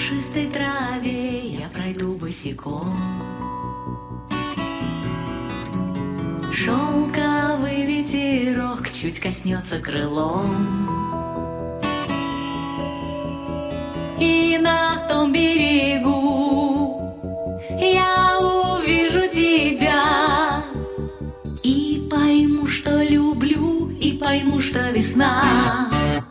пушистой траве я пройду босиком. Шелковый ветерок чуть коснется крылом, и на том берегу я увижу тебя и пойму, что люблю, и пойму, что весна.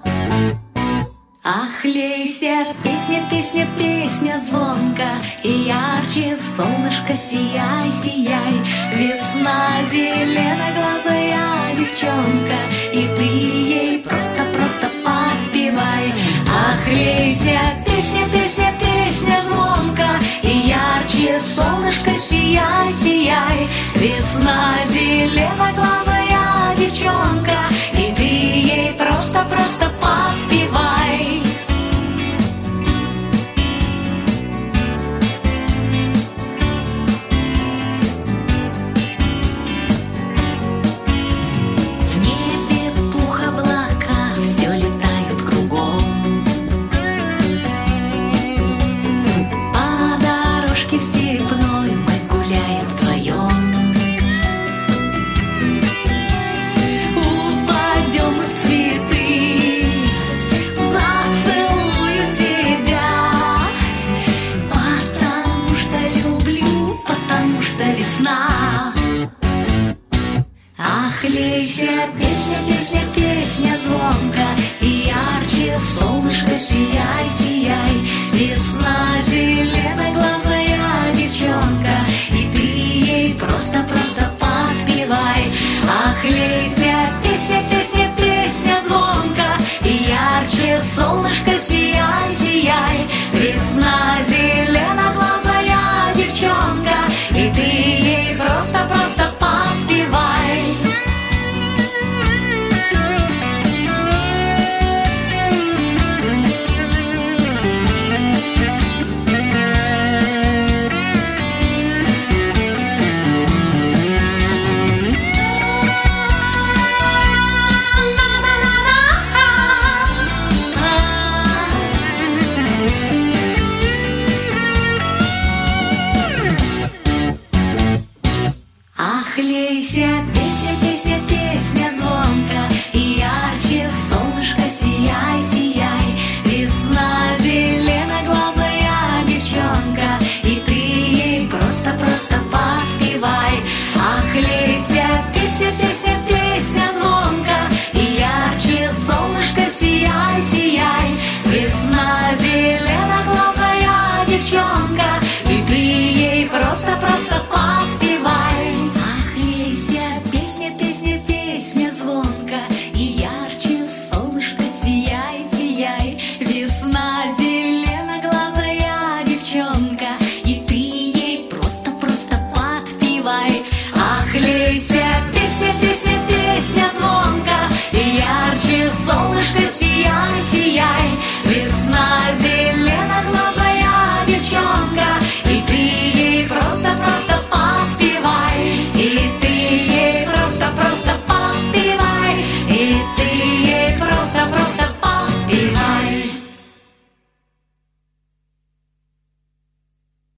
Ах, лейся, песня, песня, песня звонко, и ярче солнышко сияй, сияй. Весна зеленоглазая девчонка, и ты ей просто-просто подпевай. Ах, лейся, песня, песня, песня звонко, и ярче солнышко сияй, сияй. Весна зеленоглазая девчонка, и ты ей просто-просто подпевай. Ах, лейся, песня, песня, песня звонко, и ярче солнышко сияй, сияй. Весна зеленоглазая девчонка, и ты ей просто-просто подпевай. Ах, лейся, песня, песня, песня звонко, и ярче солнышко сияй, сияй. Весна зеленоглазая девчонка, и ты ей просто-просто подпевай. Ах, лейся, песня, песня, песня звонко, и ярче солнышко сияй, сияй. Весна зеленоглазая девчонка, и ты ей просто-просто подпевай. Ах, лейся, песня, песня, песня звонко, и ярче солнышко сияй, сияй. Весна зеленоглазая девчонка, и ты ей просто-просто подпевай. Весна зеленоглазая девчонка, и ты ей просто-просто подпевай. Ах, лейся,